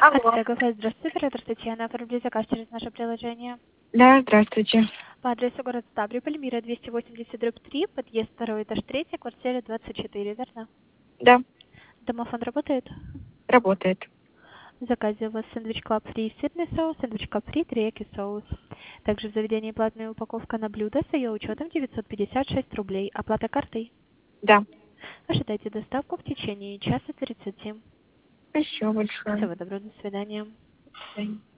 Алло. Здравствуйте, оператор Татьяна. Оформили заказ через наше приложение. Да, здравствуйте. По адресу город Ставрополь, Мира 280/3, подъезд 2, этаж 3, квартира 24, верно? Да, Домофон работает? работает. В заказе у вас сэндвич клаб фри сырный соус, сэндвич клаб фри терияки соус. Также в заведении платная упаковка на блюдо с ее учетом 956 рублей. Оплата картой. Да. Ожидайте доставку в течение часа 30. Спасибо большое. Всего доброго, до свидания. До свидания.